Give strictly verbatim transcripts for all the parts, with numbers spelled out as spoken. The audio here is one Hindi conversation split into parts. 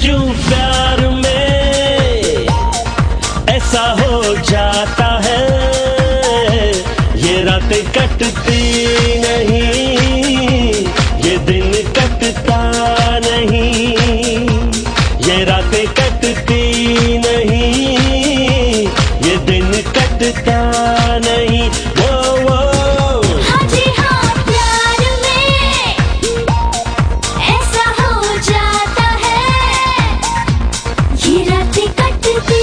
क्यों प्यार में ऐसा हो जाता है, ये रातें कटती नहीं, ये दिन कटता नहीं, ये रातें कटती नहीं, ये दिन कटता नहीं। वो वो हाँ जी हाँ, प्यार में ऐसा हो जाता है, ये रातें कटती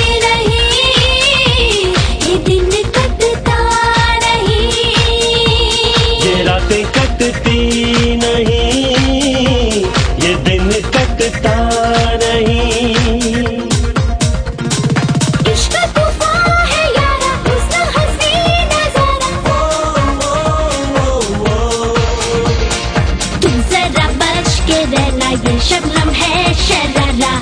नहीं, ये दिन कटता नहीं, ये रातें कटती नहीं, ये दिन कटता नहीं। इश्क तूफान है यारा, हुस्न हसी नजारा, तुम जरा बच के रहना, ये शबनम है शरारा।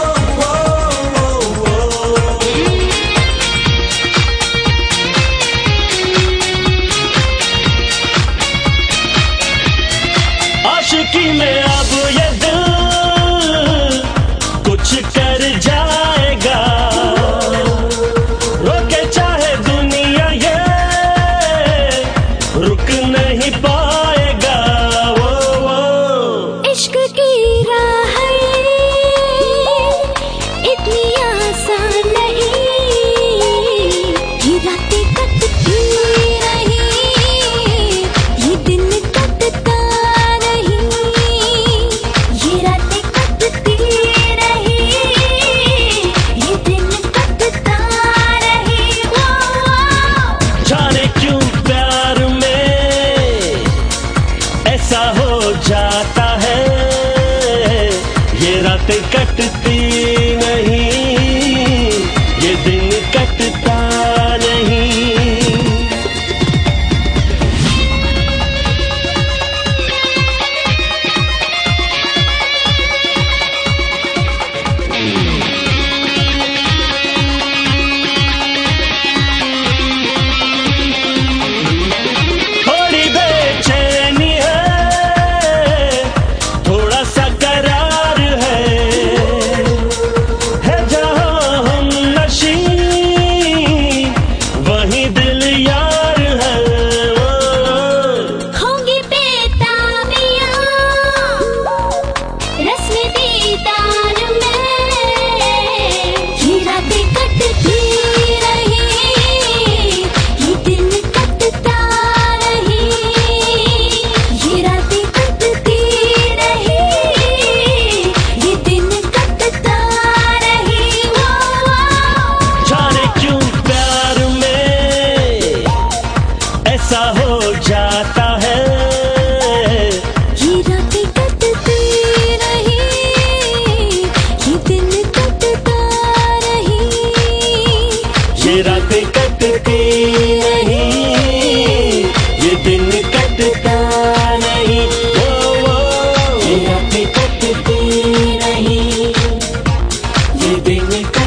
आशिकी में अब ये दिल कुछ कर जाएगा, रोके चाहे दुनिया ये रुक नहीं पाएगा। वो वो इश्क की राह इतनी आसान नहीं, ये रातें कटती नहीं, ये दिन कटता नहीं, ये रातें कटती नहीं, ये दिन कटता नहीं। वो वो जाने क्यों प्यार में ऐसा हो जाता है, ये रातें कटती नहीं, ये दिन कटता नहीं। थोड़ी बेचैनी है, थोड़ा सा करार है, है जहाँ हम नशी वहीं दिल यार है। होंगी बेताबियां रस्म दीदार में, ये रातें कटती नहीं, ये दिन कटता नहीं, ये रातें कटती नहीं, ये दिन कटता नहीं। वो वो जाने क्यों प्यार में ऐसा हो जाता है, ये रातें कटती नहीं, ये दिन कटता नहीं, ये रातें कटती नहीं, ये दिन कटता नहीं। वो वो ये रातें कटती नहीं, ये दिन